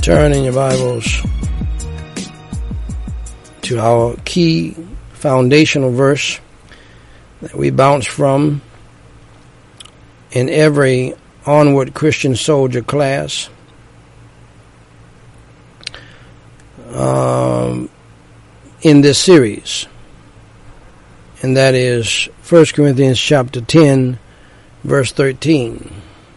Turn in your Bibles to our key foundational verse that we bounce from in every onward Christian soldier class. In this series, and that is 1 Corinthians chapter 10, verse 13.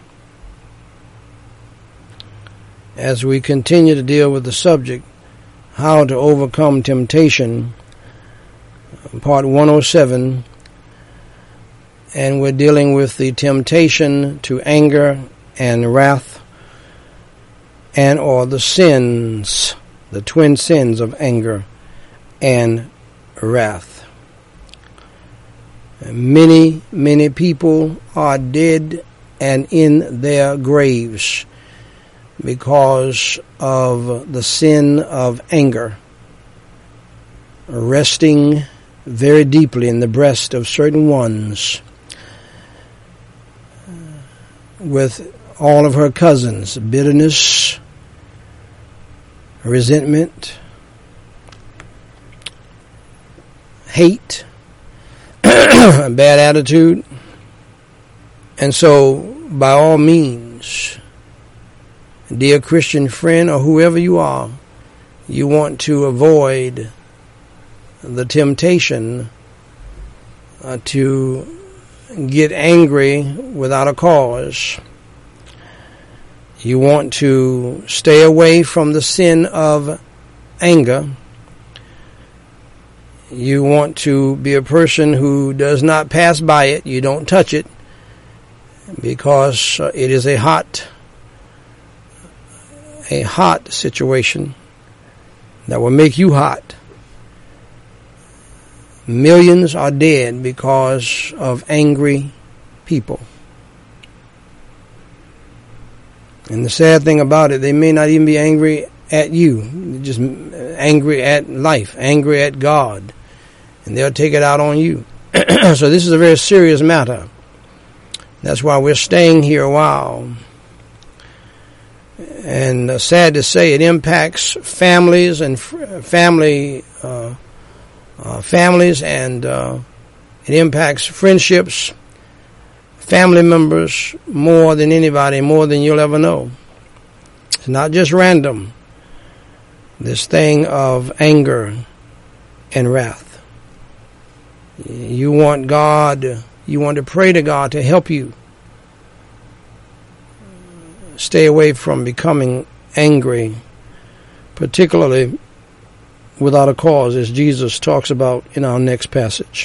As we continue to deal with the subject, how to overcome temptation, part 107, and we're dealing with the temptation to anger and wrath, and or the sins, the twin sins of anger and wrath. Many, many people are dead and in their graves because of the sin of anger resting very deeply in the breast of certain ones, with all of her cousins: bitterness, resentment, hate, bad attitude. And so, by all means, dear Christian friend, or whoever you are, you want to avoid the temptation to get angry without a cause. You want to stay away from the sin of anger. You want to be a person who does not pass by it. You don't touch it, because it is a hot situation that will make you hot. Millions are dead because of angry people. And the sad thing about it, they may not even be angry at you. They're just angry at life, angry at God. And they'll take it out on you. So this is a very serious matter. That's why we're staying here a while. And sad to say, it impacts families and families, and it impacts friendships, family members, more than anybody, more than you'll ever know. It's not just random, this thing of anger and wrath. You want God, you want to pray to God to help you stay away from becoming angry, particularly without a cause, as Jesus talks about in our next passage.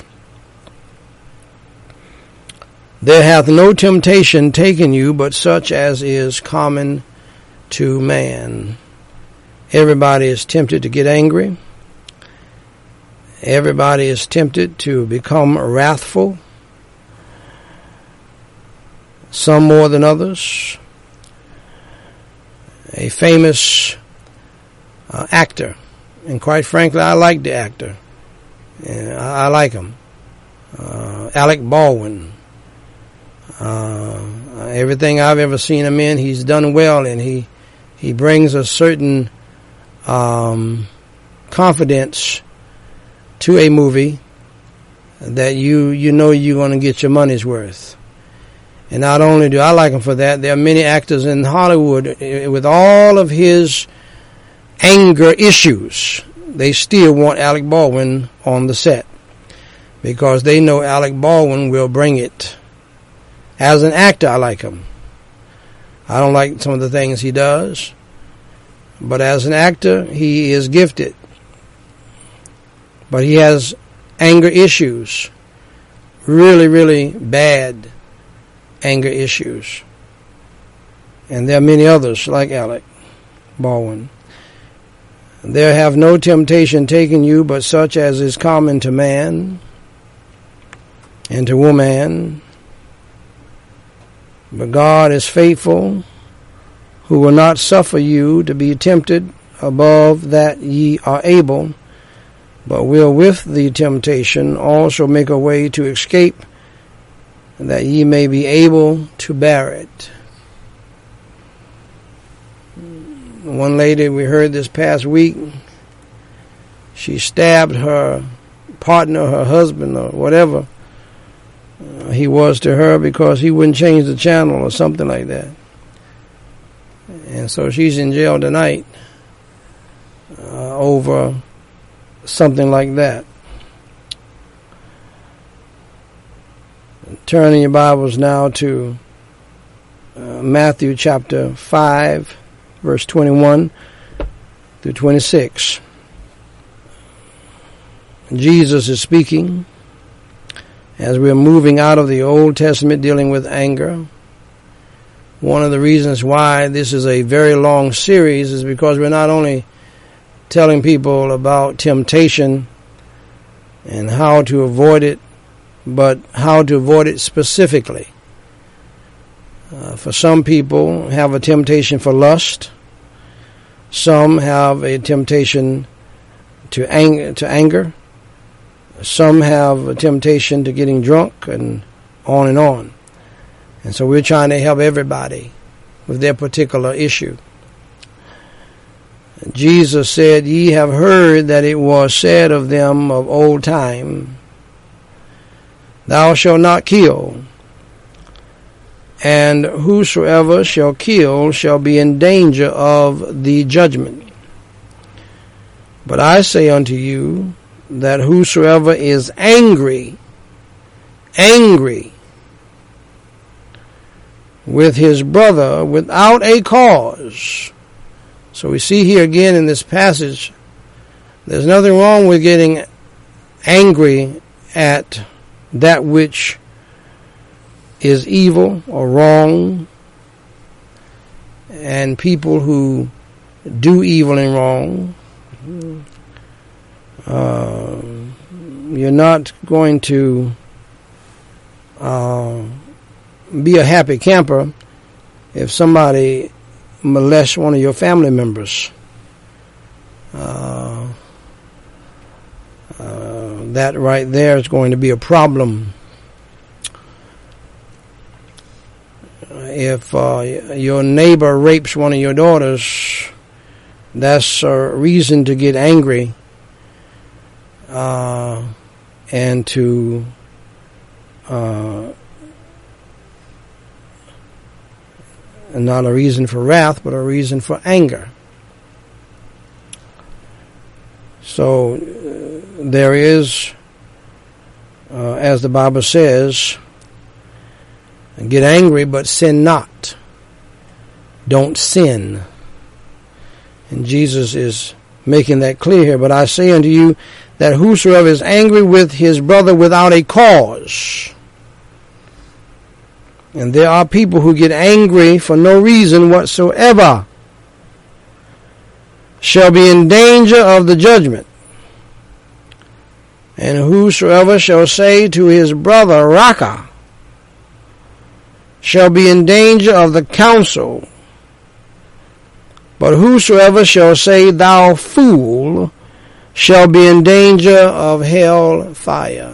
There hath no temptation taken you but such as is common to man. Everybody is tempted to get angry. Everybody is tempted to become wrathful, some more than others. A famous actor, and quite frankly, I like the actor. I like him. Alec Baldwin. Everything I've ever seen him in, he's done well, and he brings a certain confidence to a movie that you know you're going to get your money's worth. And not only do I like him for that, there are many actors in Hollywood with all of his anger issues, they still want Alec Baldwin on the set, because they know Alec Baldwin will bring it. As an actor, I like him. I don't like some of the things he does, but as an actor, he is gifted. But he has anger issues, really, really bad anger issues. And there are many others like Alec Baldwin. There have no temptation taken you but such as is common to man and to woman. But God is faithful, who will not suffer you to be tempted above that ye are able, but will with the temptation also make a way to escape, that ye may be able to bear it. One lady we heard this past week, she stabbed her partner, her husband, or whatever he was to her because he wouldn't change the channel or something like that. And so she's in jail tonight over something like that. Turning your Bibles now to Matthew chapter 5, verse 21 through 26. Jesus is speaking as we're moving out of the Old Testament dealing with anger. One of the reasons why this is a very long series is because we're not only telling people about temptation and how to avoid it, but how to avoid it specifically. For some people have a temptation for lust. Some have a temptation to anger. Some have a temptation to getting drunk, and on and on. And so we're trying to help everybody with their particular issue. Jesus said, "Ye have heard that it was said of them of old time, Thou shalt not kill, and whosoever shall kill shall be in danger of the judgment. But I say unto you, that whosoever is angry with his brother without a cause." So we see here again in this passage, there's nothing wrong with getting angry at that which is evil or wrong, and people who do evil and wrong. You're not going to be a happy camper if somebody molests one of your family members. That right there is going to be a problem. If your neighbor rapes one of your daughters, that's a reason to get angry and to not a reason for wrath, but a reason for anger. So there is, as the Bible says, get angry, but sin not. Don't sin. And Jesus is making that clear here. But I say unto you that whosoever is angry with his brother without a cause. And there are people who get angry for no reason whatsoever, shall be in danger of the judgment. And whosoever shall say to his brother, Raca, shall be in danger of the council. But whosoever shall say, Thou fool, shall be in danger of hell fire.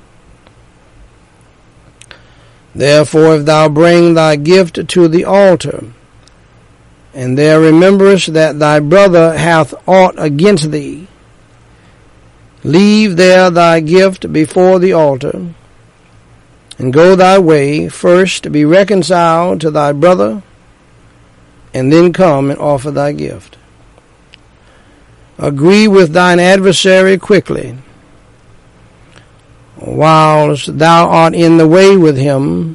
Therefore, if thou bring thy gift to the altar, and there rememberest that thy brother hath aught against thee, leave there thy gift before the altar, and go thy way, first be reconciled to thy brother, and then come and offer thy gift. Agree with thine adversary quickly, whilst thou art in the way with him,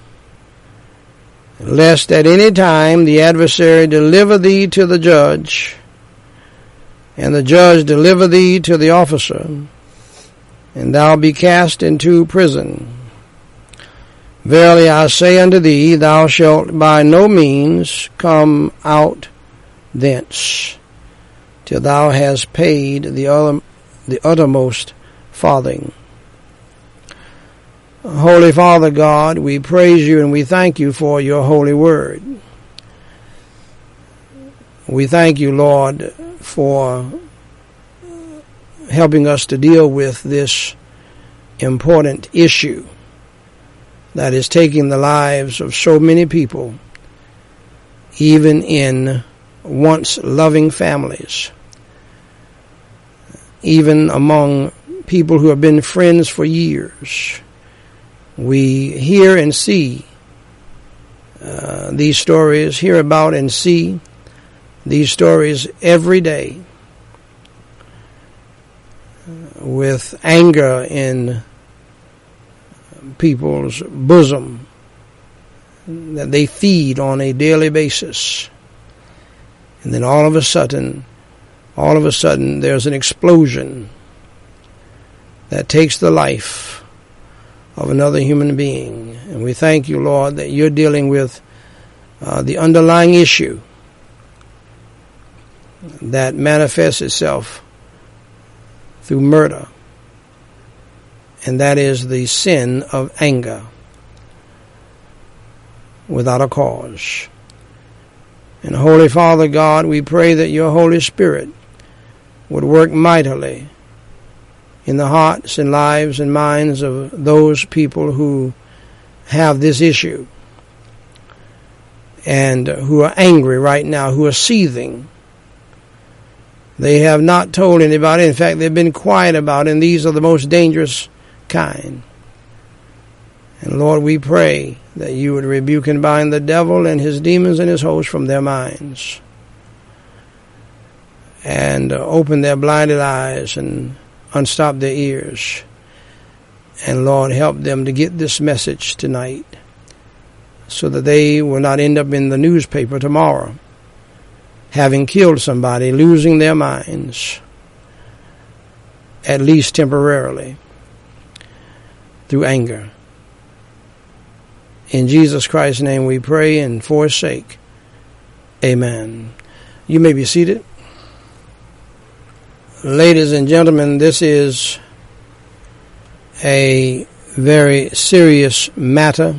lest at any time the adversary deliver thee to the judge, and the judge deliver thee to the officer, and thou be cast into prison. Verily I say unto thee, thou shalt by no means come out thence, till thou hast paid the uttermost farthing. Holy Father God, we praise you and we thank you for your holy word. We thank you, Lord, for helping us to deal with this important issue that is taking the lives of so many people, even in once loving families, even among people who have been friends for years. We hear and see these stories, hear about and see these stories every day, with anger in people's bosom that they feed on a daily basis. And then all of a sudden, there's an explosion that takes the life of another human being. And we thank you, Lord, that you're dealing with the underlying issue that manifests itself through murder, and that is the sin of anger without a cause. And Holy Father God, we pray that your Holy Spirit would work mightily in the hearts and lives and minds of those people who have this issue and who are angry right now, who are seething. They have not told anybody. In fact, they've been quiet about it, and these are the most dangerous kind. And Lord, we pray that you would rebuke and bind the devil and his demons and his hosts from their minds, and open their blinded eyes and unstop their ears. And Lord, help them to get this message tonight so that they will not end up in the newspaper tomorrow having killed somebody, losing their minds, at least temporarily, through anger. In Jesus Christ's name we pray, and for his sake, amen. You may be seated. Ladies and gentlemen, this is a very serious matter,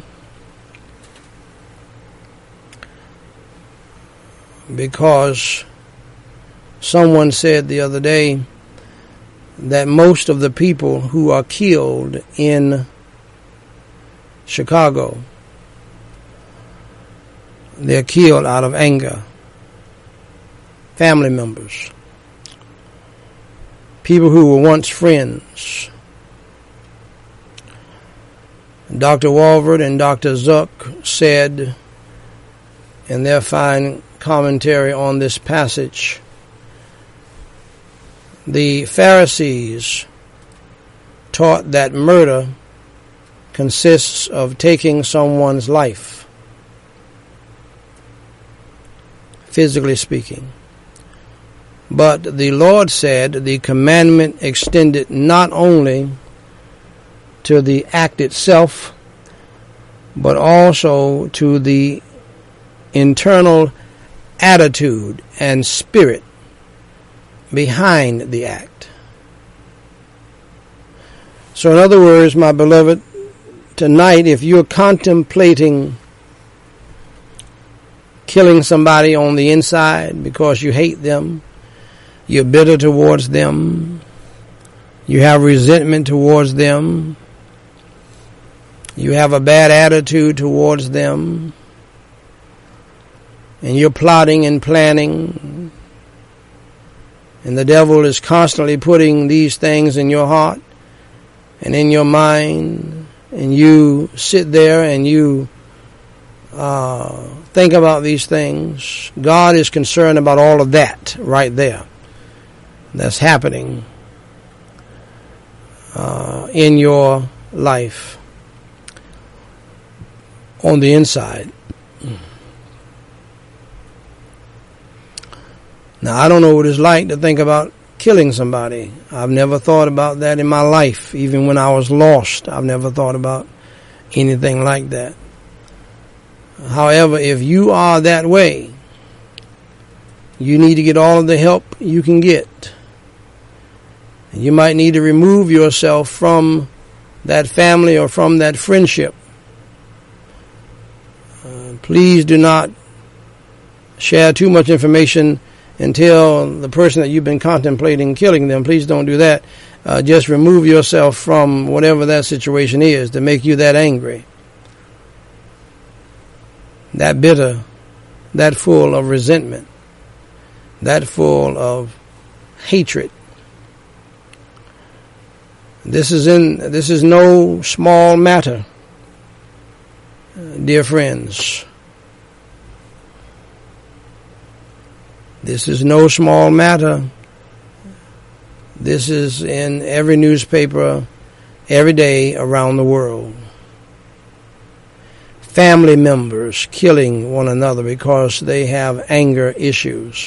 because someone said the other day that most of the people who are killed in Chicago, they're killed out of anger. Family members, people who were once friends. Dr. Walvoord and Dr. Zuck said in their fine commentary on this passage, the Pharisees taught that murder consists of taking someone's life, physically speaking. But the Lord said the commandment extended not only to the act itself, but also to the internal attitude and spirit behind the act. So in other words, my beloved, tonight, if you're contemplating killing somebody on the inside because you hate them, you're bitter towards them, you have resentment towards them, you have a bad attitude towards them, and you're plotting and planning, and the devil is constantly putting these things in your heart and in your mind, and you sit there and you think about these things. God is concerned about all of that right there that's happening in your life on the inside. Now, I don't know what it's like to think about killing somebody. I've never thought about that in my life. Even when I was lost, I've never thought about anything like that. However, if you are that way, you need to get all of the help you can get. You might need to remove yourself from that family or from that friendship. Please do not share too much information until the person that you've been contemplating killing them. Please don't do that. Just remove yourself from whatever that situation is to make you that angry, that bitter, that full of resentment. that full of hatred. This is no small matter, dear friends. This is no small matter. This is in every newspaper every day around the world. Family members killing one another because they have anger issues.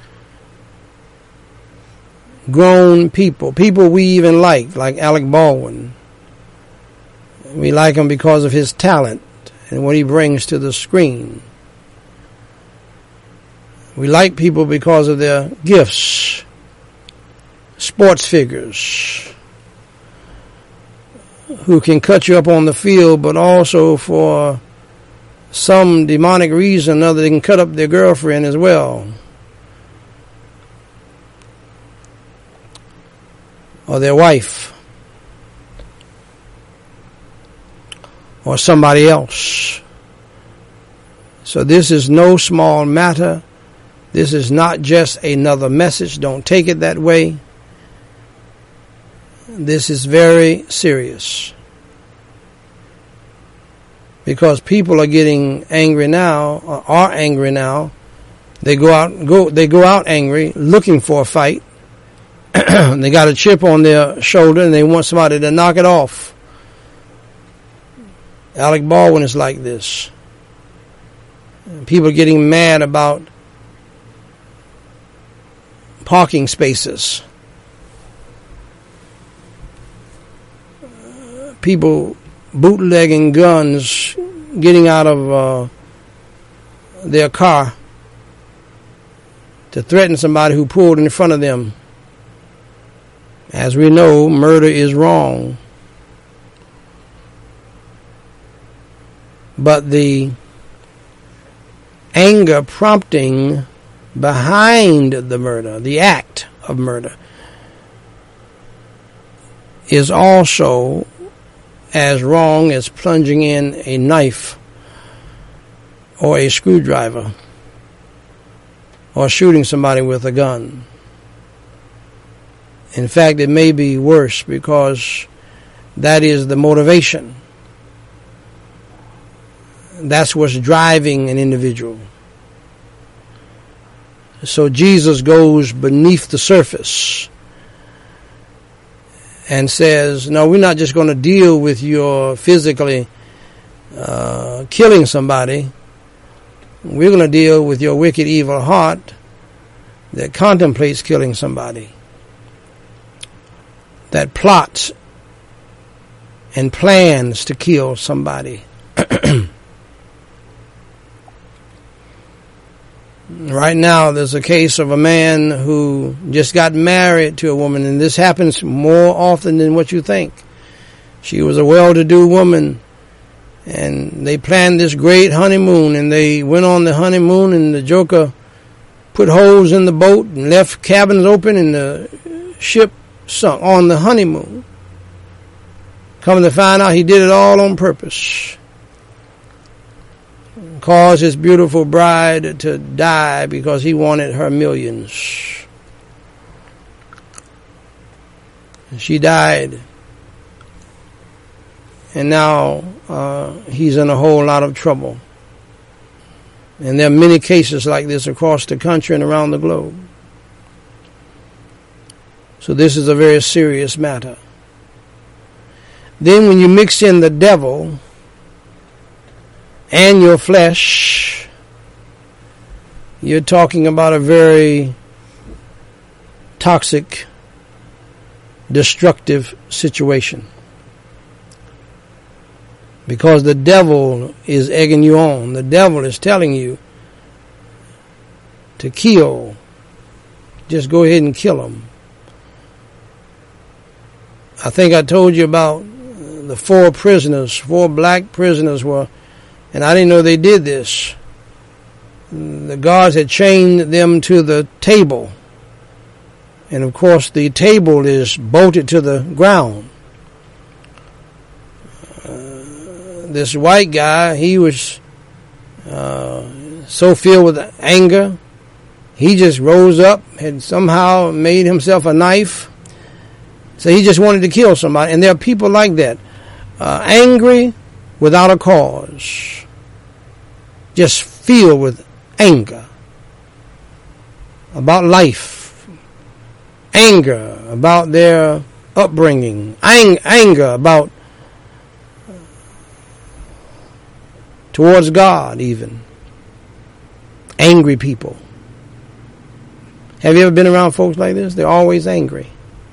Grown people we even like Alec Baldwin. We like him because of his talent and what he brings to the screen. We like people because of their gifts. Sports figures who can cut you up on the field, but also for some demonic reason or another, they can cut up their girlfriend as well. Or their wife. Or somebody else. So this is no small matter. This is not just another message. Don't take it that way. This is very serious. Because people are getting angry now, or are angry now. They go out angry, looking for a fight. They got a chip on their shoulder and they want somebody to knock it off. Alec Baldwin is like this. People getting mad about parking spaces. People bootlegging guns, getting out of their car to threaten somebody who pulled in front of them. As we know, murder is wrong. But the anger prompting behind the murder, the act of murder, is also as wrong as plunging in a knife or a screwdriver or shooting somebody with a gun. In fact, it may be worse because that is the motivation. That's what's driving an individual. So Jesus goes beneath the surface and says, no, we're not just going to deal with your physically killing somebody. We're going to deal with your wicked, evil heart that contemplates killing somebody, that plots and plans to kill somebody. Right now, there's a case of a man who just got married to a woman, and this happens more often than what you think. She was a well-to-do woman, and they planned this great honeymoon, and they went on the honeymoon, and the joker put holes in the boat and left cabins open, and the ship sunk on the honeymoon. Come to find out, he did it all on purpose. Caused his beautiful bride to die because he wanted her millions. She died. And now he's in a whole lot of trouble. And there are many cases like this across the country and around the globe. So this is a very serious matter. Then when you mix in the devil and your flesh, you're talking about a very toxic, destructive situation. Because the devil is egging you on. The devil is telling you to kill. Just go ahead and kill him. I think I told you about the 4 black prisoners were, and I didn't know they did this. The guards had chained them to the table. And of course the table is bolted to the ground. This white guy, he was so filled with anger, He just rose up, had somehow made himself a knife. So he just wanted to kill somebody. And there are people like that. Angry without a cause. Just filled with anger about life. Anger about their upbringing. Anger about towards God even. Angry people. Have you ever been around folks like this? They're always angry.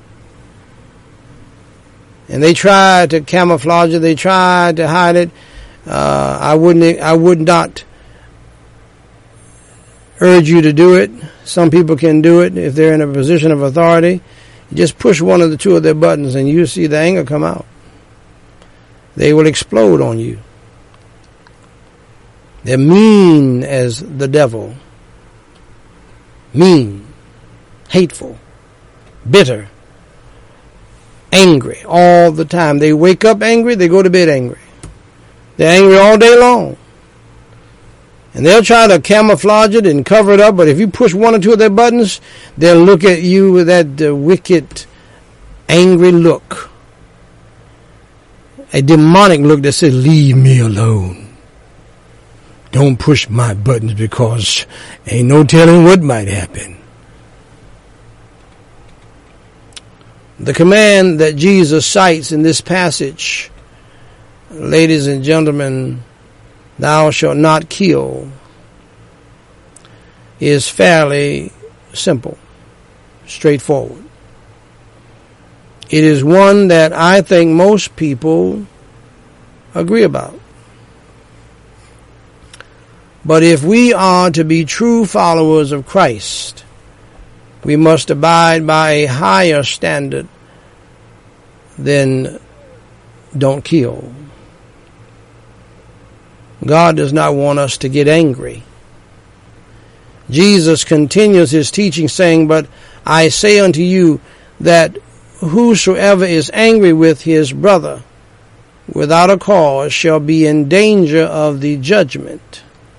And they try to camouflage it. They try to hide it. I would not urge you to do it. Some people can do it if they're in a position of authority. You just push one of the two of their buttons and you see the anger come out. They will explode on you. They're mean as the devil. Mean. Hateful, bitter, angry all the time. They wake up angry, they go to bed angry. They're angry all day long. And they'll try to camouflage it and cover it up, but if you push one or two of their buttons, they'll look at you with that wicked, angry look. A demonic look that says, leave me alone. Don't push my buttons because ain't no telling what might happen. The command that Jesus cites in this passage, ladies and gentlemen, thou shalt not kill, is fairly simple, straightforward. It is one that I think most people agree about. But if we are to be true followers of Christ, we must abide by a higher standard than don't kill. God does not want us to get angry. Jesus continues his teaching saying, but I say unto you that whosoever is angry with his brother without a cause shall be in danger of the judgment.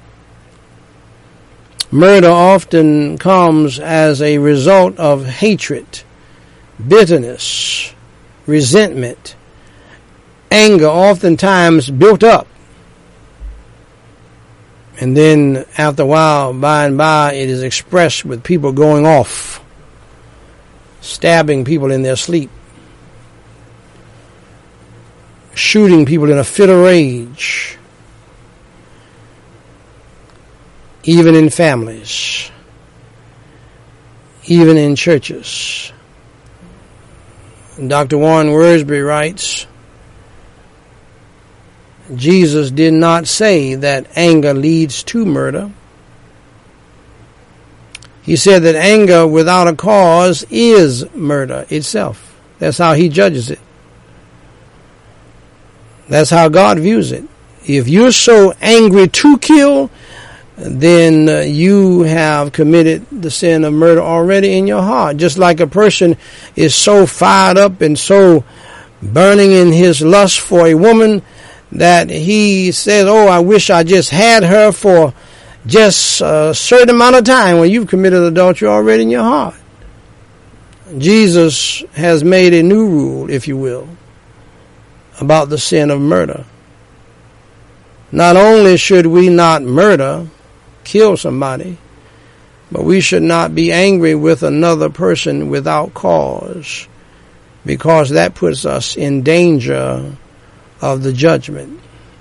Murder often comes as a result of hatred, bitterness, resentment, anger, oftentimes built up. And then after a while, by and by, it is expressed with people going off, stabbing people in their sleep, shooting people in a fit of rage, even in families, even in churches. Dr. Warren Wiersbe writes, Jesus did not say that anger leads to murder. He said that anger without a cause is murder itself. That's how he judges it. That's how God views it. If you're so angry to kill, then you have committed the sin of murder already in your heart. Just like a person is so fired up and so burning in his lust for a woman that he says, oh, I wish I just had her for just a certain amount of time. Well, you've committed adultery already in your heart. Jesus has made a new rule, if you will, about the sin of murder. Not only should we not murder, kill somebody, but we should not be angry with another person without cause, because that puts us in danger of the judgment.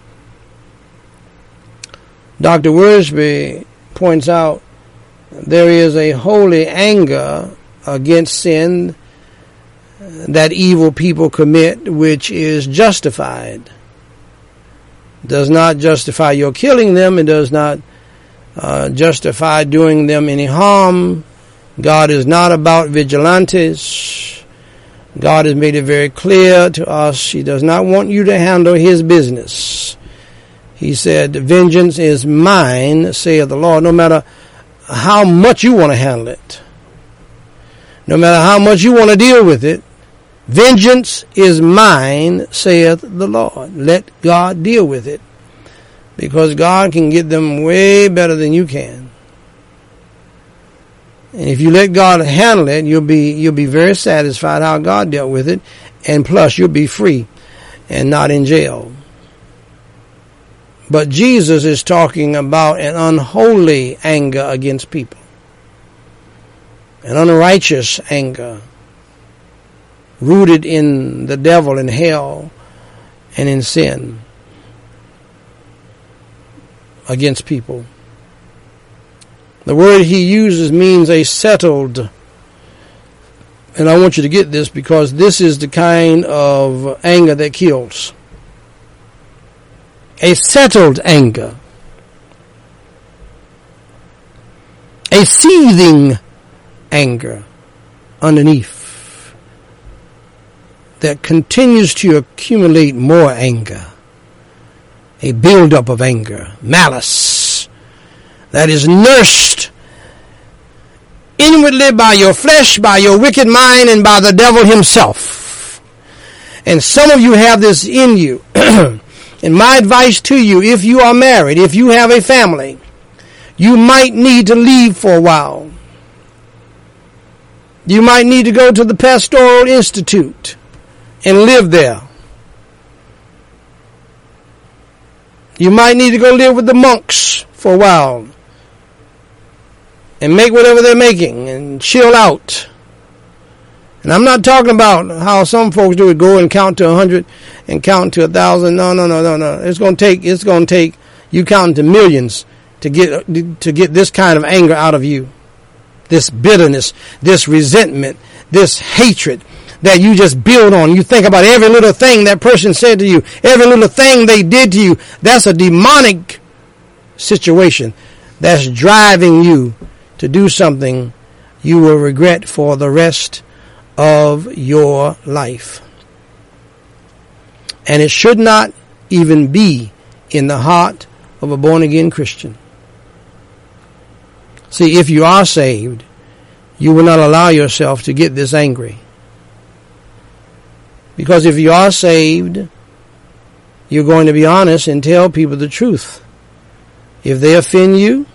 Dr. Wiersbe points out there is a holy anger against sin that evil people commit, which is justified. Does not justify your killing them. It does not justify doing them any harm. God is not about vigilantes. God has made it very clear to us. He does not want you to handle his business. He said, vengeance is mine, saith the Lord. No matter how much you want to handle it, no matter how much you want to deal with it, vengeance is mine, saith the Lord. Let God deal with it, because God can get them way better than you can. And if you let God handle it, you'll be very satisfied how God dealt with it, and plus you'll be free and not in jail. But Jesus is talking about an unholy anger against people, an unrighteous anger rooted in the devil and hell and in sin against people. The word he uses means a settled, and I want you to get this because this is the kind of anger that kills. A settled anger. A seething anger underneath that continues to accumulate more anger. A buildup of anger, malice, that is nursed inwardly by your flesh, by your wicked mind, and by the devil himself. And some of you have this in you. And my advice to you, if you are married, if you have a family, you might need to leave for a while. You might need to go to the Pastoral Institute and live there. You might need to go live with the monks for a while and make whatever they're making and chill out. And I'm not talking about how some folks do it, go and count to 100 and count to 1,000. No. It's going to take you counting to millions to get this kind of anger out of you. This bitterness, this resentment, this hatred that you just build on. You think about every little thing that person said to you, every little thing they did to you. That's a demonic situation that's driving you to do something you will regret for the rest of your life. And it should not even be in the heart of a born-again Christian. See, if you are saved, you will not allow yourself to get this angry. Because if you are saved, you're going to be honest and tell people the truth. If they offend you,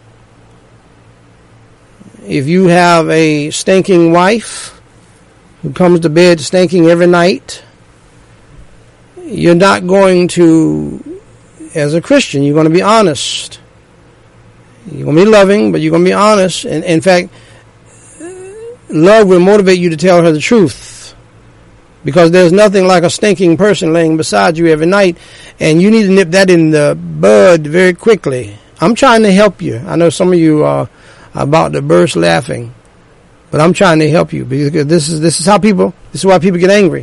if you have a stinking wife who comes to bed stinking every night, you're not going to, as a Christian, you're going to be honest. You're going to be loving, but you're going to be honest. And in fact, love will motivate you to tell her the truth. Because there's nothing like a stinking person laying beside you every night, and you need to nip that in the bud very quickly. I'm trying to help you. I know some of you are about to burst laughing, but I'm trying to help you because this is why people get angry.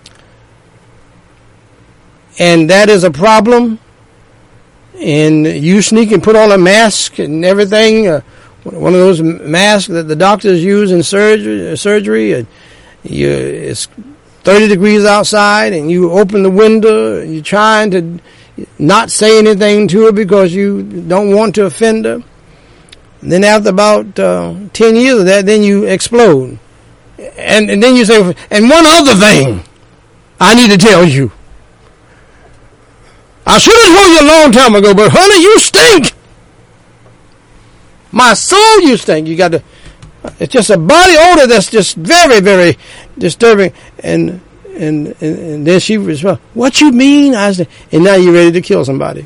And that is a problem. And you sneak and put on a mask and everything, one of those masks that the doctors use in surgery. And it's 30 degrees outside, and you open the window. And you're trying to not say anything to her because you don't want to offend her. And then after about 10 years of that, then you explode. And then you say, and one other thing I need to tell you. I should have told you a long time ago, but honey, you stink. My soul, you stink. You got to, it's just a body odor that's just very, very disturbing. And then she responds, what you mean? I said, and now you're ready to kill somebody.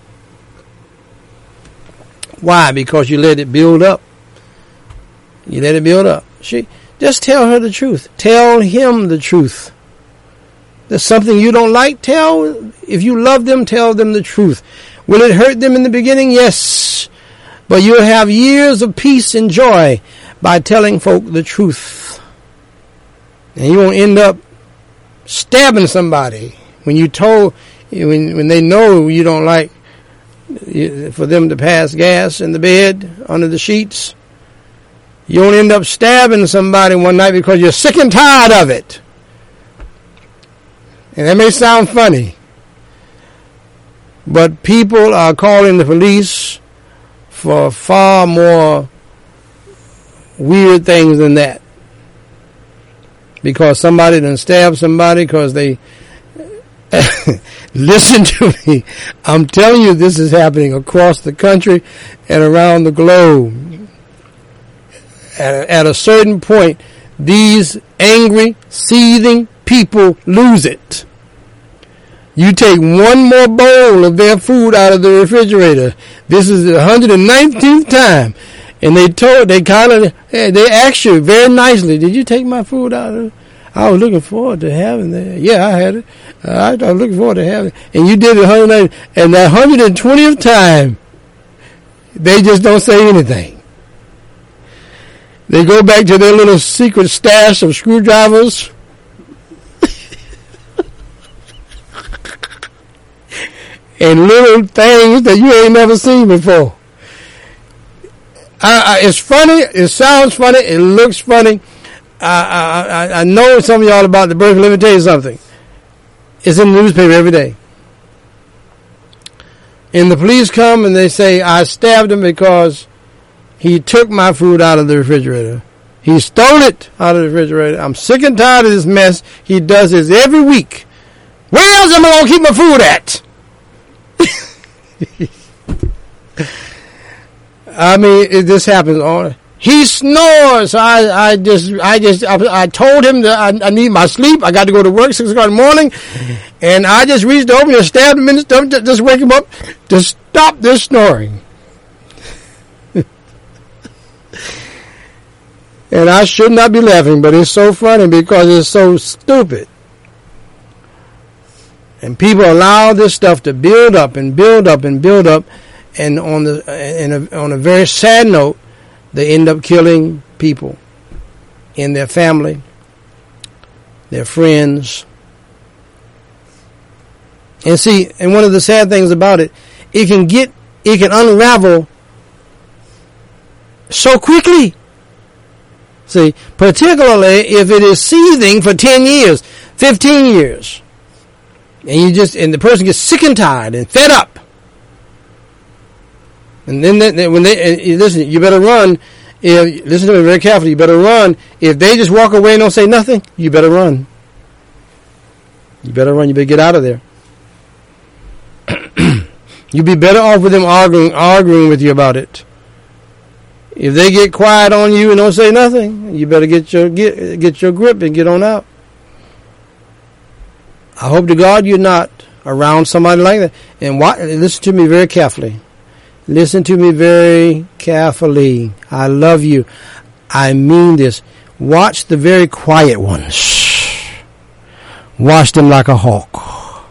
Why? Because you let it build up. You let it build up. Just tell her the truth. Tell him the truth. There's something you don't like, if you love them, tell them the truth. Will it hurt them in the beginning? Yes. But you'll have years of peace and joy by telling folk the truth. And you won't end up stabbing somebody when they know you don't like for them to pass gas in the bed, under the sheets. You won't end up stabbing somebody one night because you're sick and tired of it. And that may sound funny, but people are calling the police for far more weird things than that. Because somebody done stabbed somebody because they... Listen to me. I'm telling you, this is happening across the country and around the globe. at a certain point, these angry, seething people lose it. You take one more bowl of their food out of the refrigerator. This is the 119th time. And they asked you very nicely, did you take my food out of it? I was looking forward to having that. Yeah, I had it. I was looking forward to having it. And you did it 190. And that 120th time, they just don't say anything. They go back to their little secret stash of screwdrivers. And little things that you ain't never seen before. It's funny. It sounds funny. It looks funny. I know some of y'all about the birth. Let me tell you something. It's in the newspaper every day. And the police come and they say, I stabbed him because he took my food out of the refrigerator. He stole it out of the refrigerator. I'm sick and tired of this mess. He does this every week. Where else am I going to keep my food at? I mean, this happens. He snores. I told him that I need my sleep. I got to go to work 6 o'clock in the morning, and I just reached over and stabbed him in the stomach, just wake him up to stop this snoring. And I should not be laughing, but it's so funny because it's so stupid. And people allow this stuff to build up and build up and build up, and on a very sad note, they end up killing people in their family, their friends. And see, and one of the sad things about it, it can unravel so quickly. See, particularly if it is seething for 10 years, 15 years. And the person gets sick and tired and fed up. And then listen, you better run. Listen to me very carefully. You better run. If they just walk away and don't say nothing, you better run. You better run. You better get out of there. You'd be better off with them arguing with you about it. If they get quiet on you and don't say nothing, you better get your grip and get on out. I hope to God you're not around somebody like that. And listen to me very carefully. Listen to me very carefully. I love you. I mean this. Watch the very quiet ones. Watch them like a hawk.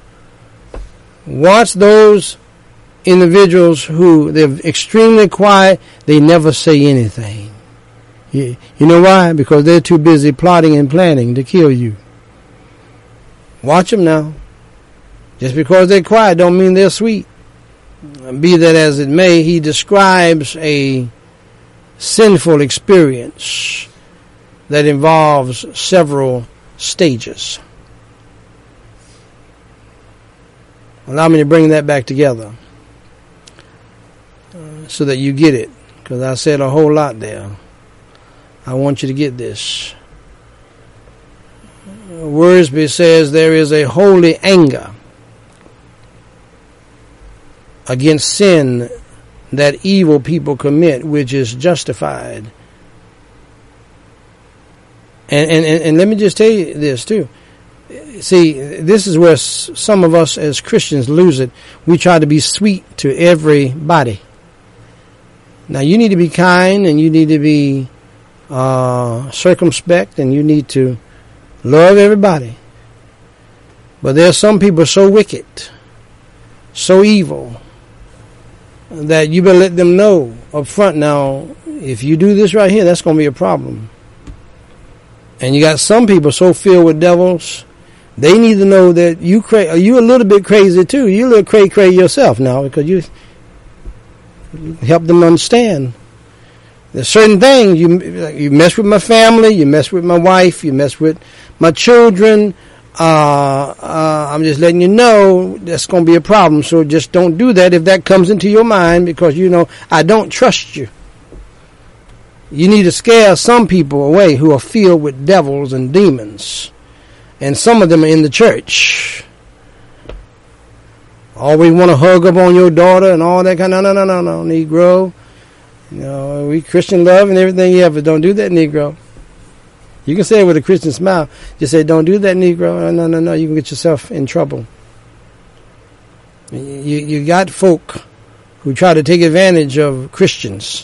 Watch those individuals who they're extremely quiet. They never say anything. You know why? Because they're too busy plotting and planning to kill you. Watch them now. Just because they're quiet don't mean they're sweet. Be that as it may, he describes a sinful experience that involves several stages. Allow me to bring that back together so that you get it, because I said a whole lot there. I want you to get this. Worsby says there is a holy anger against sin that evil people commit, which is justified. And let me just tell you this too. See, this is where some of us as Christians lose it. We try to be sweet to everybody. Now you need to be kind, and you need to be circumspect, and you need to love everybody. But there are some people so wicked, so evil, that you better let them know up front. Now, if you do this right here, that's going to be a problem. And you got some people so filled with devils, they need to know that you a little bit crazy too. You're a little cray yourself now, because you help them understand. There's certain things, you mess with my family, you mess with my wife, you mess with my children. I'm just letting you know that's going to be a problem. So just don't do that if that comes into your mind, because I don't trust you. You need to scare some people away who are filled with devils and demons. And some of them are in the church. Always want to hug up on your daughter and all that kind of, no, Negro. You know, we Christian love and everything, yeah, but don't do that, Negro. You can say it with a Christian smile. Just say, don't do that, Negro. No. You can get yourself in trouble. You got folk who try to take advantage of Christians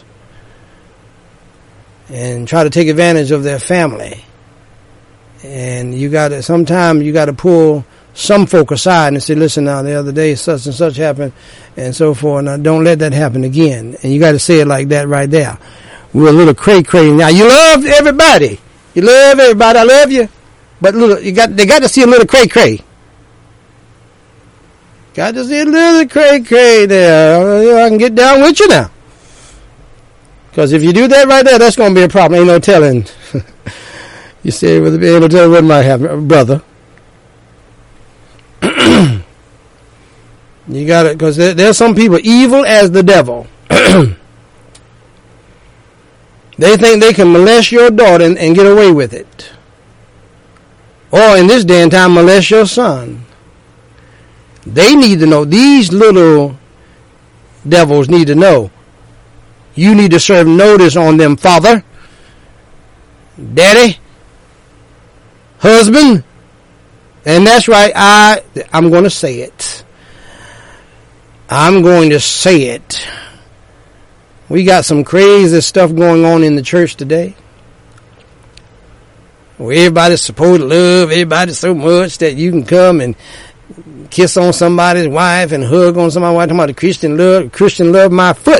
and try to take advantage of their family. And sometimes you got to pull some folk aside and say, listen, now, the other day such and such happened and so forth. Now, don't let that happen again. And you got to say it like that right there. We're a little cray-cray now. You love everybody. You love everybody. I love you. But they got to see a little cray-cray. Got to see a little cray-cray there. I can get down with you now. Because if you do that right there, that's going to be a problem. Ain't no telling. You say, ain't no telling what might happen, brother. You got it, because there's some people evil as the devil. They think they can molest your daughter and get away with it. Or in this day and time, molest your son. They need to know. These little devils need to know. You need to serve notice on them, father, daddy, husband. And that's right. I'm going to say it. I'm going to say it. We got some crazy stuff going on in the church today. Where everybody's supposed to love everybody so much that you can come and kiss on somebody's wife and hug on somebody's wife. Talking about the Christian love my foot.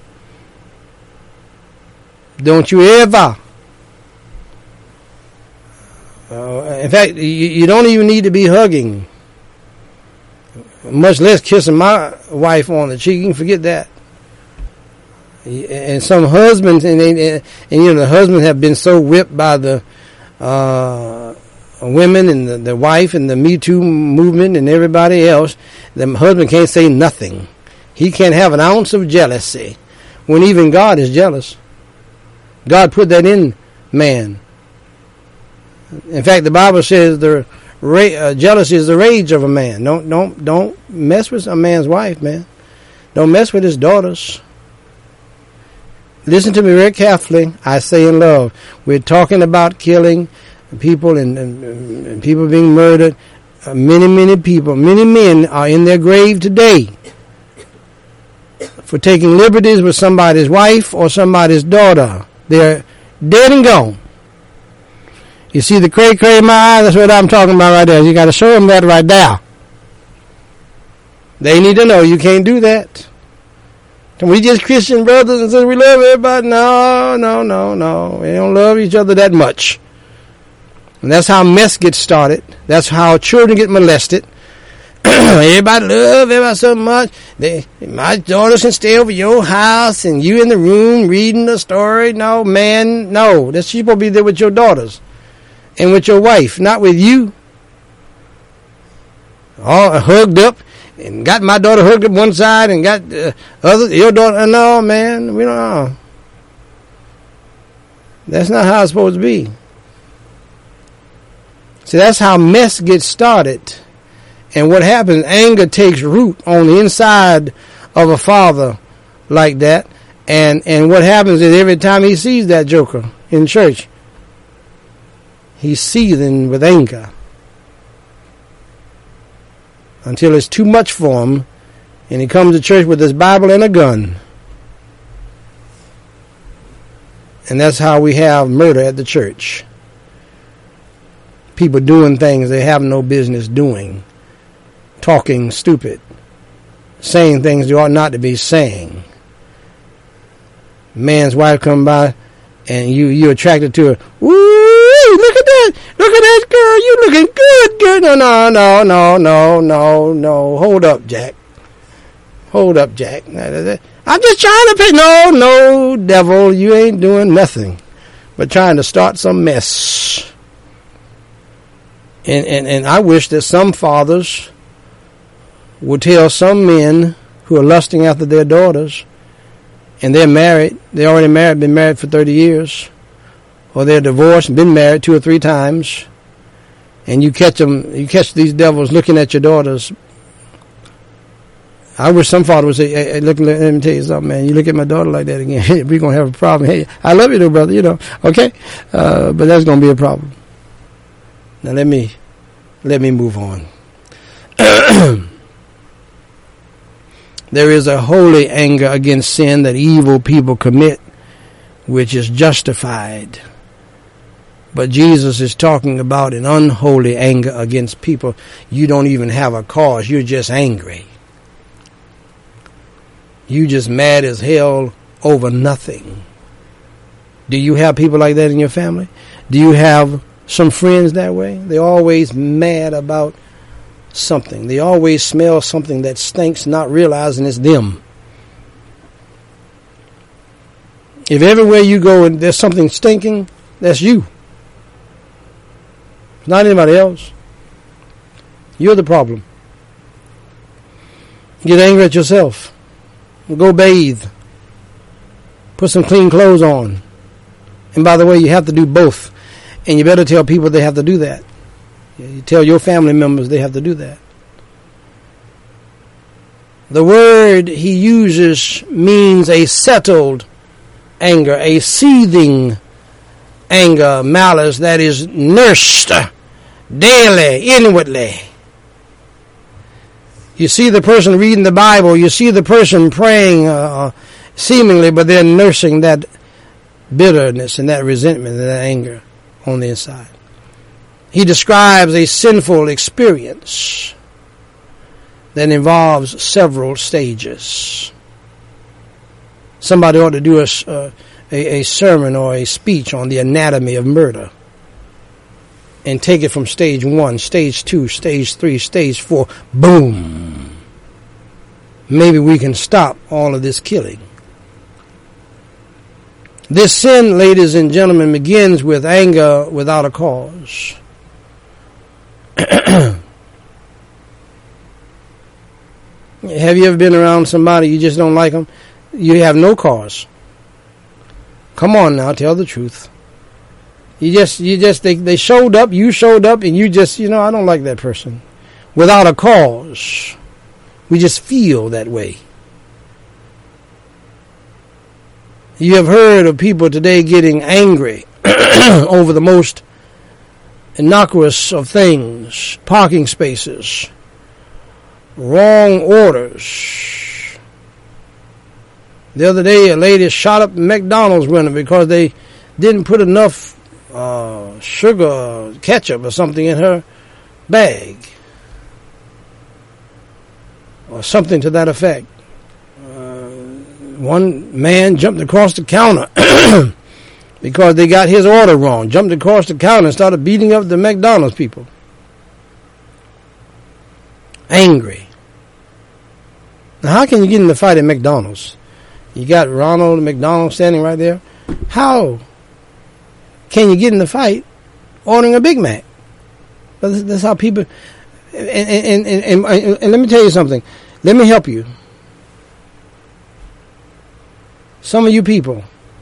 Don't you ever. In fact, you don't even need to be hugging. Much less kissing my wife on the cheek. You can forget that. And some husbands, and you know, the husbands have been so whipped by the women and the wife and the Me Too movement and everybody else. The husband can't say nothing. He can't have an ounce of jealousy when even God is jealous. God put that in man. In fact, the Bible says jealousy is the rage of a man. Don't mess with a man's wife, man. Don't mess with his daughters. Listen to me very carefully. I say in love. We're talking about killing people and people being murdered. Many people, many men are in their grave today for taking liberties with somebody's wife or somebody's daughter. They're dead and gone. You see the cray-cray in my eye? That's what I'm talking about right there. You got to show them that right there. They need to know you can't do that. We just Christian brothers and sisters, we love everybody. No. We don't love each other that much. And that's how mess gets started. That's how children get molested. Everybody love everybody so much. My daughters can stay over your house and you in the room reading the story. No, man, no. That's you supposed to be there with your daughters and with your wife, not with you. All hugged up. And got my daughter hooked up one side and got your daughter. No, man, we don't know. That's not how it's supposed to be. See, that's how mess gets started. And what happens, anger takes root on the inside of a father like that. And what happens is every time he sees that joker in church, he's seething with anger. Until it's too much for him, and he comes to church with his Bible and a gun. And that's how we have murder at the church. People doing things they have no business doing. Talking stupid. Saying things they ought not to be saying. Man's wife come by, and you're attracted to her. Woo! Look at that! Look at that girl! You looking good, girl! No. Hold up, Jack. I'm just trying to pay. No, devil, you ain't doing nothing but trying to start some mess. And I wish that some fathers would tell some men who are lusting after their daughters, and they're married, they're already married, been married for 30 years, or they're divorced and been married 2 or 3 times, and you catch these devils looking at your daughters I wish some father would say, hey, look, let me tell you something, man. You look at my daughter like that again, we're going to have a problem. Hey, I love you though, brother, you know. Okay? But that's going to be a problem. Now let me move on. There is a holy anger against sin that evil people commit, which is justified. But Jesus is talking about an unholy anger against people. You don't even have a cause. You're just angry. You just mad as hell over nothing. Do you have people like that in your family? Do you have some friends that way? They're always mad about something. They always smell something that stinks, not realizing it's them. If everywhere you go and there's something stinking, that's you. It's not anybody else. You're the problem. Get angry at yourself. Go bathe. Put some clean clothes on. And by the way, you have to do both. And you better tell people they have to do that. You tell your family members they have to do that. The word he uses means a settled anger, a seething anger, malice that is nursed daily, inwardly. You see the person reading the Bible, you see the person praying seemingly, but they're nursing that bitterness and that resentment and that anger on the inside. He describes a sinful experience that involves several stages. Somebody ought to do a sermon or a speech on the anatomy of murder and take it from stage 1, stage 2, stage 3, stage 4. Boom. Maybe we can stop all of this killing. This sin, ladies and gentlemen, begins with anger without a cause. Have you ever been around somebody you just don't like them? You have no cause. Come on now, tell the truth. They showed up, you showed up, and you just, I don't like that person. Without a cause. We just feel that way. You have heard of people today getting angry over the most innocuous of things. Parking spaces. Wrong orders. The other day, a lady shot up the McDonald's window because they didn't put enough sugar, ketchup or something in her bag. Or something to that effect. One man jumped across the counter because they got his order wrong. Jumped across the counter and started beating up the McDonald's people. Angry. Now, how can you get in the fight at McDonald's? You got Ronald McDonald standing right there. How can you get in the fight ordering a Big Mac? That's how people... And let me tell you something. Let me help you. Some of you people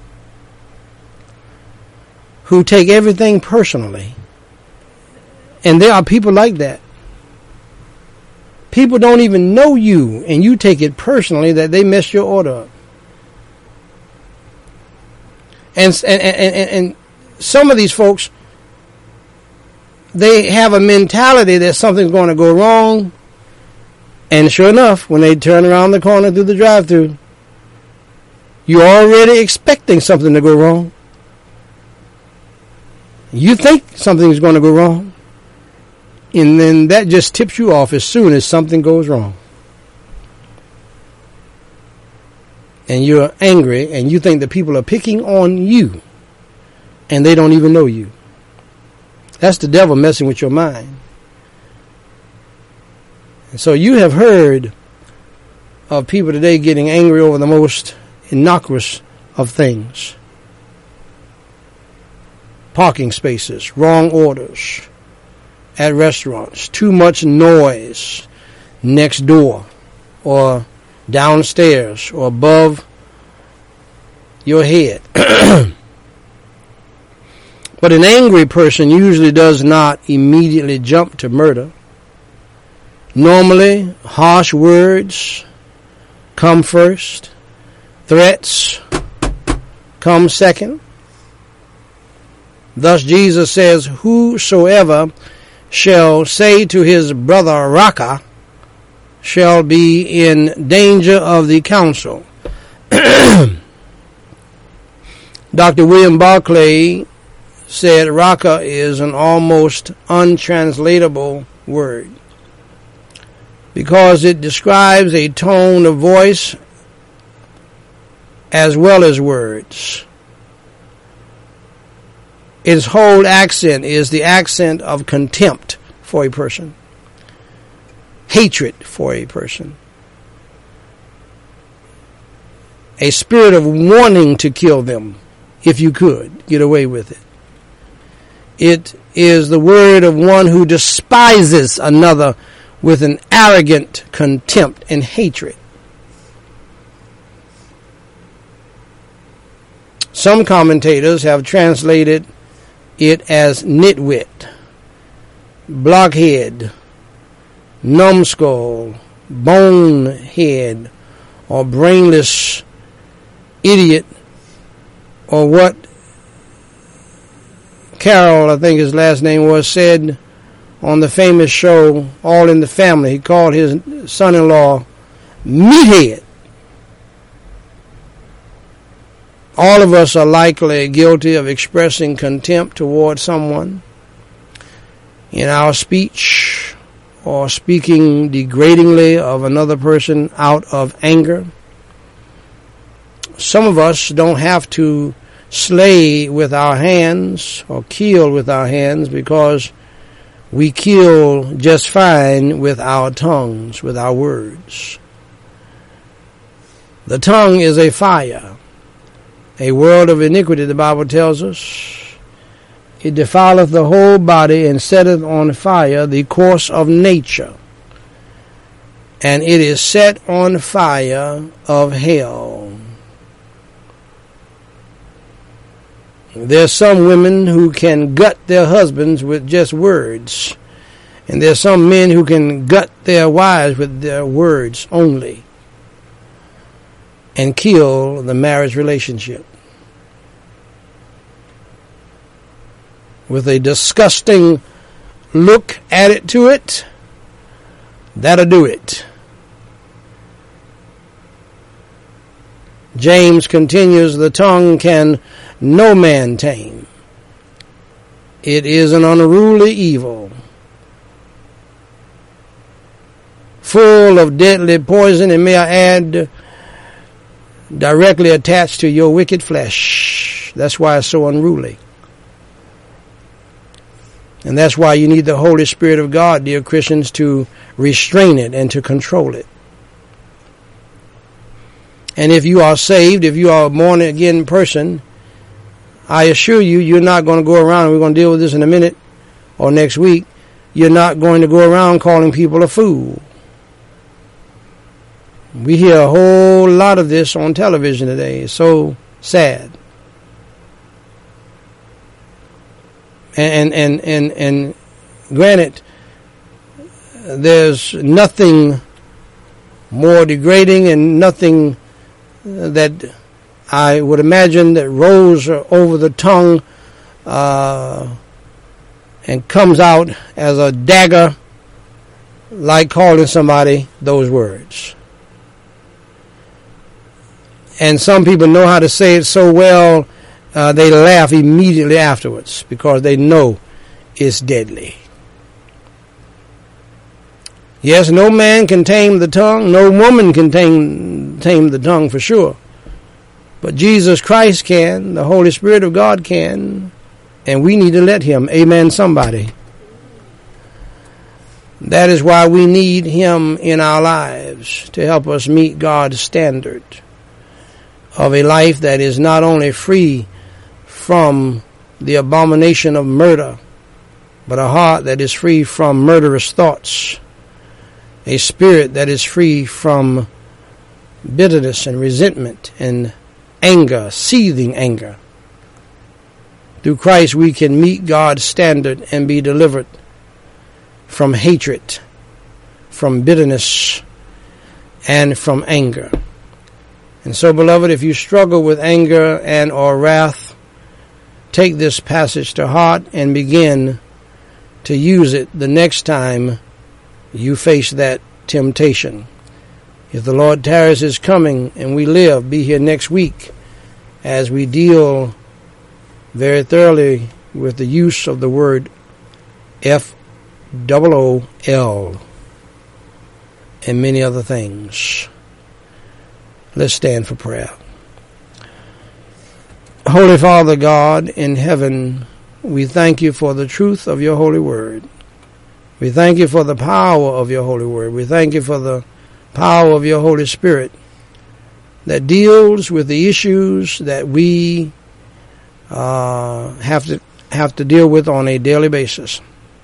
who take everything personally, and there are people like that. People don't even know you, and you take it personally that they messed your order up. And some of these folks, they have a mentality that something's going to go wrong, and sure enough, when they turn around the corner through the drive-thru, you're already expecting something to go wrong. You think something's going to go wrong, and then that just tips you off as soon as something goes wrong. And you're angry, and you think that people are picking on you, and they don't even know you. That's the devil messing with your mind. And so you have heard of people today getting angry over the most innocuous of things. Parking spaces, wrong orders at restaurants, too much noise next door or downstairs or above your head. But an angry person usually does not immediately jump to murder. Normally, harsh words come first. Threats come second. Thus Jesus says, whosoever shall say to his brother Raca shall be in danger of the council. Dr. William Barclay said Raca is an almost untranslatable word because it describes a tone of voice as well as words. Its whole accent is the accent of contempt for a person, hatred for a person, a spirit of wanting to kill them if you could get away with it. It is the word of one who despises another with an arrogant contempt and hatred. Some commentators have translated it as nitwit, blockhead, numbskull, bonehead, or brainless idiot, or what Carroll, I think his last name was, said on the famous show All in the Family. He called his son-in-law meathead. All of us are likely guilty of expressing contempt toward someone in our speech or speaking degradingly of another person out of anger. Some of us don't have to slay with our hands or kill with our hands because we kill just fine with our tongues, with our words. The tongue is a fire, a world of iniquity, the Bible tells us. It defileth the whole body and setteth on fire the course of nature, and it is set on fire of hell. There's some women who can gut their husbands with just words, and there's some men who can gut their wives with their words only and kill the marriage relationship with a disgusting look added to it. That'll do it. James continues, the tongue can no man tame. It is an unruly evil, full of deadly poison, and may I add, directly attached to your wicked flesh. That's why it's so unruly. And that's why you need the Holy Spirit of God, dear Christians, to restrain it and to control it. And if you are saved, if you are a born-again person, I assure you, you're not going to go around, and we're going to deal with this in a minute or next week, you're not going to go around calling people a fool. We hear a whole lot of this on television today. It's so sad. And granted, there's nothing more degrading and nothing that I would imagine that rolls over the tongue and comes out as a dagger, like calling somebody those words. And some people know how to say it so well, they laugh immediately afterwards because they know it's deadly. Yes, no man can tame the tongue. No woman can tame the tongue for sure. But Jesus Christ can. The Holy Spirit of God can. And we need to let Him. Amen, somebody. That is why we need Him in our lives to help us meet God's standard of a life that is not only free from the abomination of murder, but a heart that is free from murderous thoughts, a spirit that is free from bitterness and resentment and anger, seething anger. Through Christ we can meet God's standard and be delivered from hatred, from bitterness, and from anger. And so, beloved, if you struggle with anger and or wrath, take this passage to heart and begin to use it the next time you face that temptation. If the Lord tarries his coming and we live, be here next week as we deal very thoroughly with the use of the word FOOL and many other things. Let's stand for prayer. Holy Father God in heaven, we thank you for the truth of your holy word. We thank you for the power of your holy word. We thank you for the power of your Holy Spirit that deals with the issues that we have to deal with on a daily basis.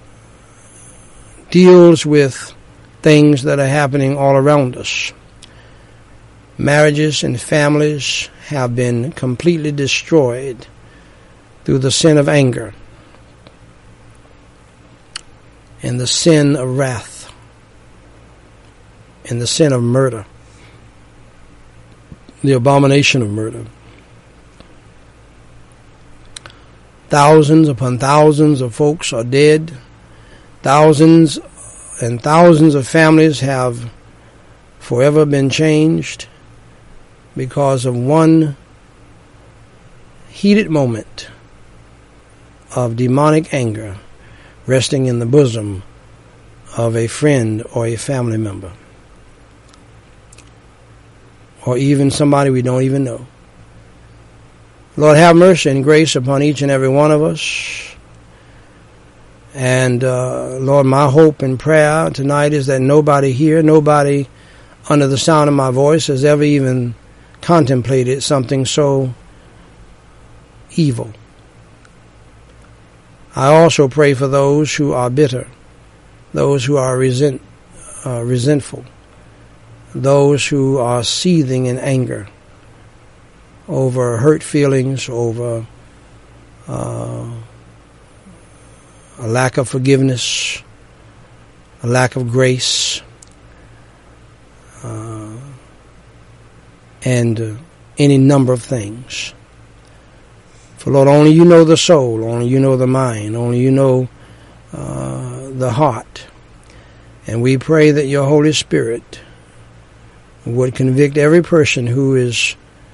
Deals with things that are happening all around us. Marriages and families have been completely destroyed through the sin of anger and the sin of wrath and the sin of murder, the abomination of murder. Thousands upon thousands of folks are dead. Thousands and thousands of families have forever been changed because of one heated moment of demonic anger resting in the bosom of a friend or a family member, or even somebody we don't even know. Lord, have mercy and grace upon each and every one of us. And Lord, my hope and prayer tonight is that nobody here, nobody under the sound of my voice has ever even contemplated something so evil. I also pray for those who are bitter, those who are resentful, those who are seething in anger over hurt feelings, over a lack of forgiveness, a lack of grace, and any number of things. For Lord, only you know the soul, only you know the mind, only you know the heart. And we pray that your Holy Spirit would convict every person who is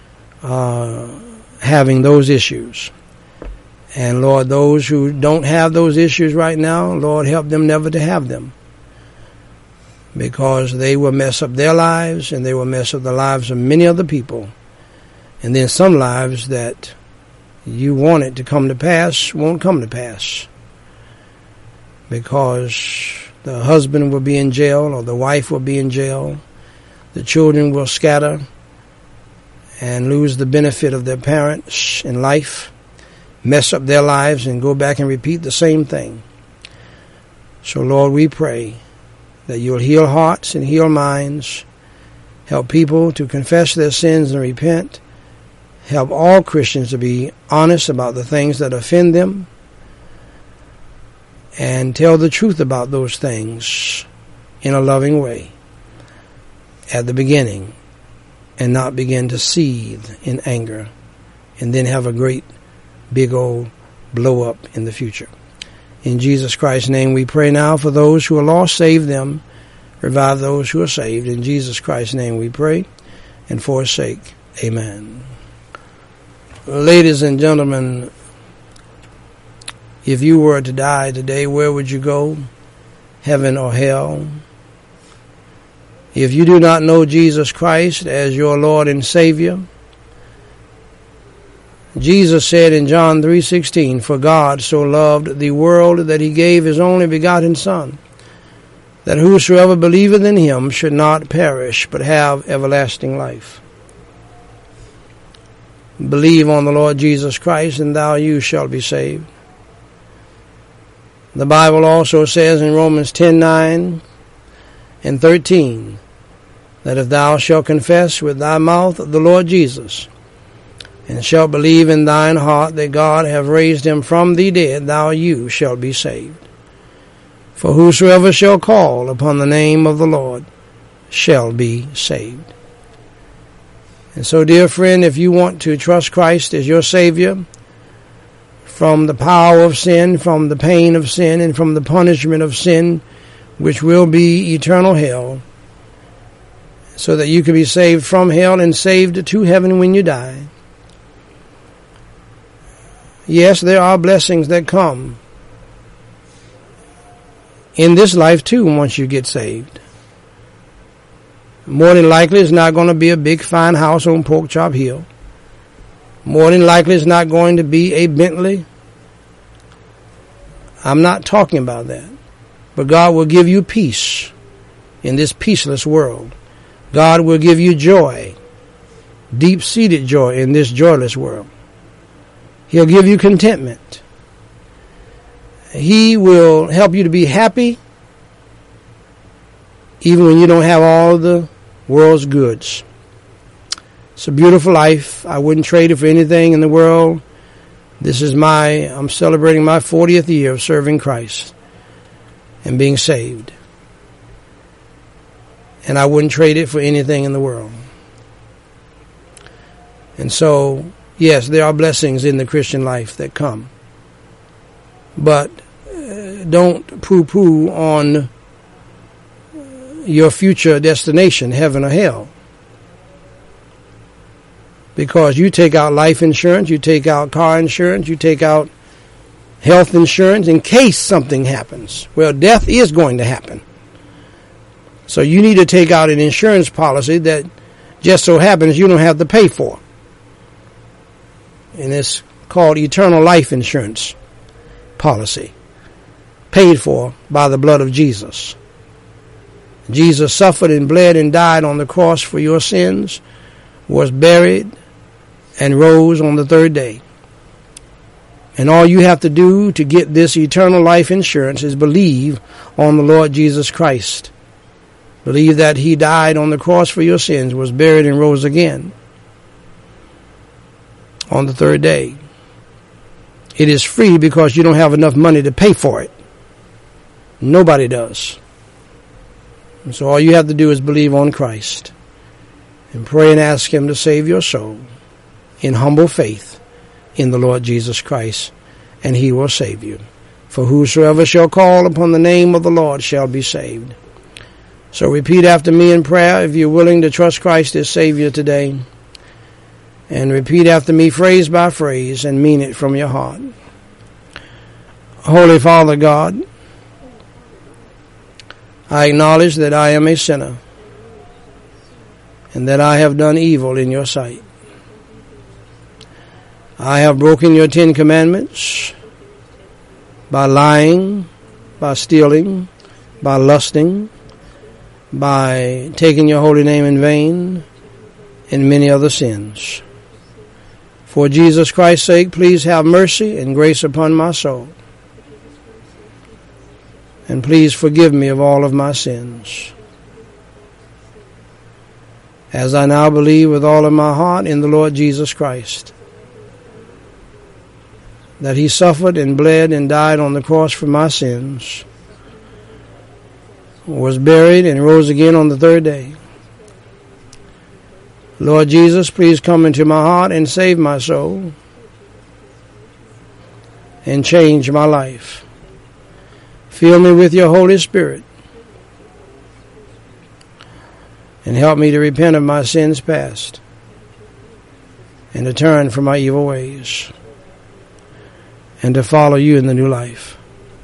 having those issues. And Lord, those who don't have those issues right now, Lord, help them never to have them. Because they will mess up their lives and they will mess up the lives of many other people. And then some lives that you want it to come to pass won't come to pass. Because the husband will be in jail or the wife will be in jail. The children will scatter and lose the benefit of their parents in life, mess up their lives and go back and repeat the same thing. So Lord, we pray that you'll heal hearts and heal minds, help people to confess their sins and repent, help all Christians to be honest about the things that offend them, and tell the truth about those things in a loving way at the beginning, and not begin to seethe in anger and then have a great big old blow up in the future. In Jesus Christ's name we pray now. For those who are lost, save them. Revive those who are saved. In Jesus Christ's name we pray, and for his sake, amen. Ladies and gentlemen, if you were to die today, where would you go? Heaven or hell? If you do not know Jesus Christ as your Lord and Savior, Jesus said in John 3:16, "For God so loved the world that he gave his only begotten Son, that whosoever believeth in him should not perish, but have everlasting life." Believe on the Lord Jesus Christ, and you shall be saved. The Bible also says in Romans 10:9 and 13, that if thou shalt confess with thy mouth the Lord Jesus, and shalt believe in thine heart that God hath raised him from the dead, you shalt be saved. For whosoever shall call upon the name of the Lord shall be saved. And so, dear friend, if you want to trust Christ as your Savior from the power of sin, from the pain of sin, and from the punishment of sin, which will be eternal hell, so that you can be saved from hell and saved to heaven when you die. Yes, there are blessings that come in this life too once you get saved. More than likely, it's not going to be a big fine house on Pork Chop Hill. More than likely, it's not going to be a Bentley. I'm not talking about that. But God will give you peace in this peaceless world. God will give you joy, deep-seated joy in this joyless world. He'll give you contentment. He will help you to be happy even when you don't have all the world's goods. It's a beautiful life. I wouldn't trade it for anything in the world. I'm celebrating my 40th year of serving Christ and being saved. And I wouldn't trade it for anything in the world. And so, yes, there are blessings in the Christian life that come. But don't poo-poo on your future destination, heaven or hell. Because you take out life insurance, you take out car insurance, you take out health insurance in case something happens. Well, death is going to happen. So you need to take out an insurance policy that just so happens you don't have to pay for. And it's called eternal life insurance policy, paid for by the blood of Jesus. Jesus suffered and bled and died on the cross for your sins, was buried, and rose on the third day. And all you have to do to get this eternal life insurance is believe on the Lord Jesus Christ. Believe that he died on the cross for your sins, was buried, and rose again on the third day. It is free because you don't have enough money to pay for it. Nobody does. And so all you have to do is believe on Christ and pray and ask him to save your soul in humble faith in the Lord Jesus Christ, and he will save you. For whosoever shall call upon the name of the Lord shall be saved. So repeat after me in prayer if you're willing to trust Christ as Savior today. And repeat after me phrase by phrase and mean it from your heart. Holy Father God, I acknowledge that I am a sinner and that I have done evil in your sight. I have broken your 10 commandments by lying, by stealing, by lusting, by taking your holy name in vain, and many other sins. For Jesus Christ's sake, please have mercy and grace upon my soul. And please forgive me of all of my sins. As I now believe with all of my heart in the Lord Jesus Christ, that he suffered and bled and died on the cross for my sins, was buried and rose again on the third day. Lord Jesus, please come into my heart and save my soul and change my life. Fill me with your Holy Spirit and help me to repent of my sins past and to turn from my evil ways and to follow you in the new life.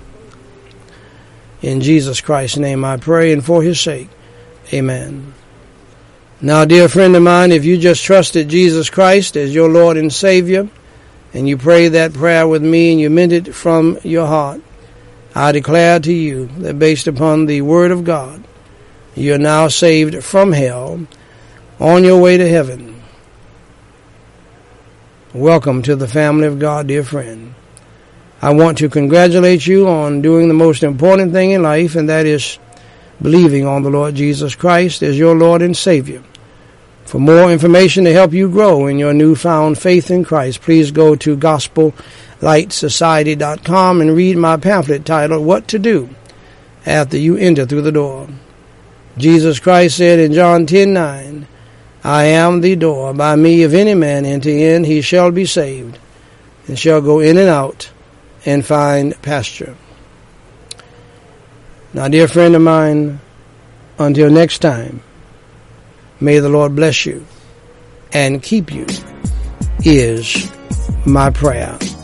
In Jesus Christ's name I pray, and for his sake, amen. Now, dear friend of mine, if you just trusted Jesus Christ as your Lord and Savior, and you prayed that prayer with me and you meant it from your heart, I declare to you that based upon the Word of God, you are now saved from hell, on your way to heaven. Welcome to the family of God, dear friend. I want to congratulate you on doing the most important thing in life, and that is believing on the Lord Jesus Christ as your Lord and Savior. For more information to help you grow in your newfound faith in Christ, please go to GospelLightSociety.com and read my pamphlet titled, What to Do After You Enter Through the Door. Jesus Christ said in John 10:9, I am the door. By me, if any man enter in, he shall be saved, and shall go in and out, and find pasture. Now, dear friend of mine, until next time, may the Lord bless you and keep you, is my prayer.